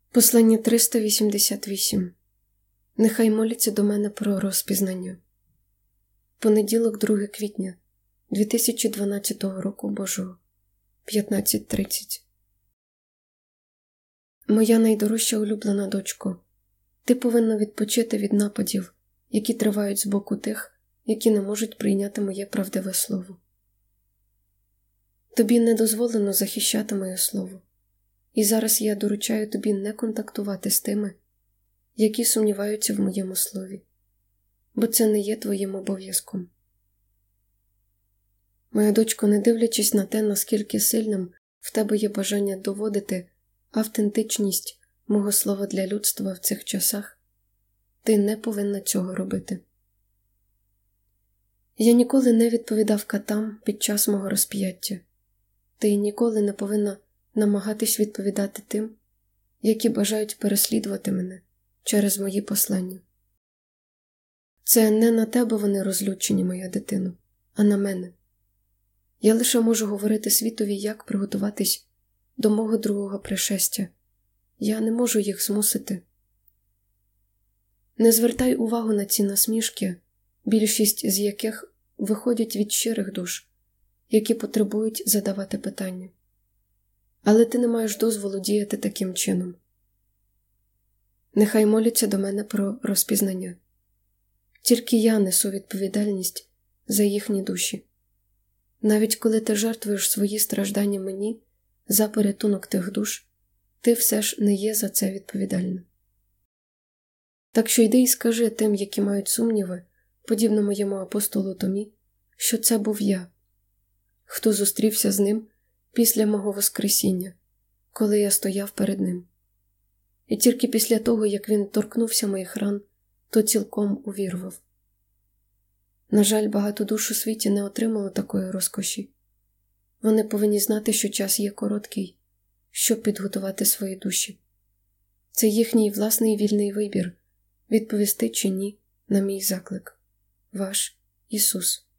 Послання 388. Нехай моляться до мене про розпізнання. Понеділок, 2 квітня 2012 року Божого, 15:30. Моя найдорожча улюблена дочко, ти повинна відпочити від нападів, які тривають з боку тих, які не можуть прийняти моє правдиве слово. Тобі не дозволено захищати моє слово. І зараз я доручаю тобі не контактувати з тими, які сумніваються в моєму слові, бо це не є твоїм обов'язком. Моя дочко, не дивлячись на те, наскільки сильним в тебе є бажання доводити автентичність мого слова для людства в цих часах, ти не повинна цього робити. Я ніколи не відповідав катам під час мого розп'яття. Ти ніколи не повинна намагатись відповідати тим, які бажають переслідувати мене через мої послання. Це не на тебе вони розлючені, моя дитино, а на мене. Я лише можу говорити світові, як приготуватись до мого другого пришестя. Я не можу їх змусити. Не звертай увагу на ці насмішки, більшість з яких виходять від щирих душ, які потребують задавати питання. Але ти не маєш дозволу діяти таким чином. Нехай моляться до мене про розпізнання. Тільки я несу відповідальність за їхні душі. Навіть коли ти жертвуєш свої страждання мені за порятунок тих душ, ти все ж не є за це відповідальним. Так що йди і скажи тим, які мають сумніви, подібно моєму апостолу Томі, що це був я, хто зустрівся з ним після мого воскресіння, коли я стояв перед ним. І тільки після того, як він торкнувся моїх ран, то цілком увірував. На жаль, багато душ у світі не отримало такої розкоші. Вони повинні знати, що час є короткий, щоб підготувати свої душі. Це їхній власний вільний вибір – відповісти чи ні на мій заклик. Ваш Ісус.